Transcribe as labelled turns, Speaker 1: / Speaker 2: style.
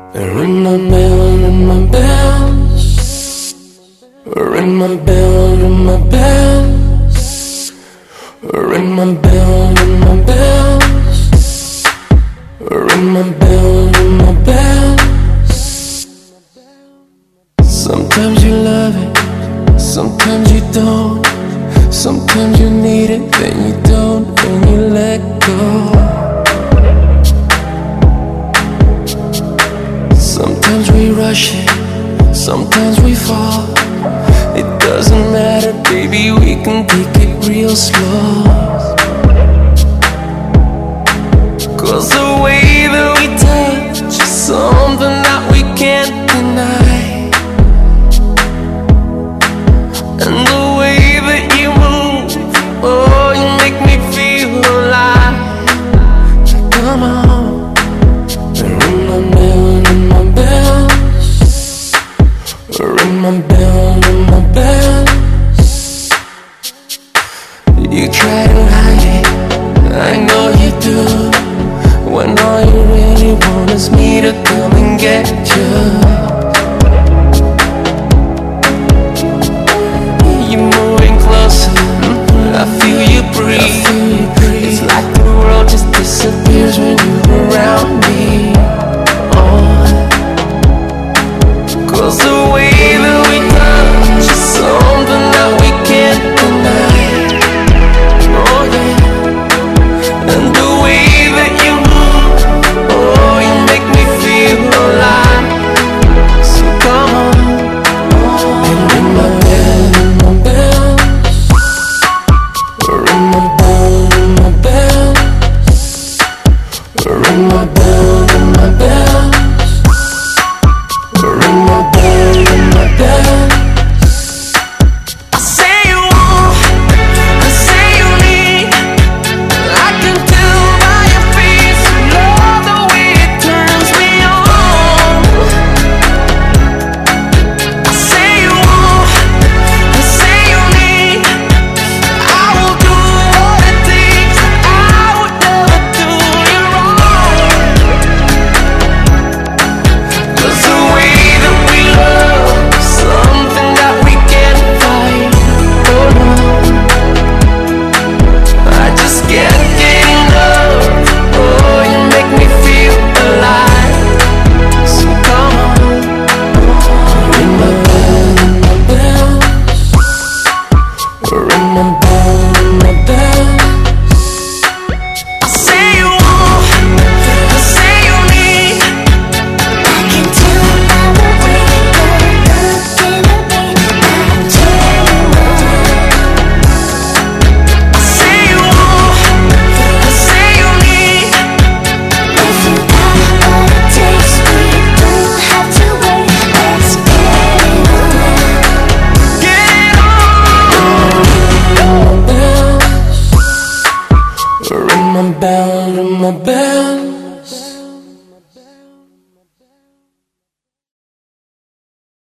Speaker 1: Ring my bell, ring my bells. Ring my bell, ring my bells. Ring my bell, ring my bells. Ring my bell, ring my bells. Sometimes you love it, sometimes you don't. Sometimes you need it, then you don't, and you let go. Sometimes we rush it, sometimes we fall. It doesn't matter, baby, we can take it real slow. Cause the way that we touch is something that we can't deny. And the way that you move, oh, you make me feel alive. Come on, ring my bell, ring my bells. Ring my bell, ring my bells. You try to hide it, I know you do, when all you really want is me to come and get you. You're moving closer, I feel you breathe. It's like the world just disappears when you're around me. Cause the way that we touch is something that we can't deny. Oh yeah. And the way that you move, oh, you make me feel alive. So come on, and ring my bell, ring my bells. Ring my bell, ring my bells. Ring my bell, ring my bells. Ring my bell, ring my bells. I say you want, I say you need. I can tell by your face, you love the way it turns me on. I say you want, I say you need. I will do what it takes, I would never do you wrong. Cause the way that we love is something that we can't fight. Oh no, I just can't get enough. Oh, you make me feel alive. So come on, ring my bell, ring my bells. Ring my bell, ring my bells. I say you want, I say you need.
Speaker 2: I can tell by the way you're looking at me, I'm genuine.
Speaker 1: I say you want, I say you need.
Speaker 2: If you got what it takes, we don't have to wait. Let's get it on.
Speaker 1: Get on. Ring my bell, ring my bell.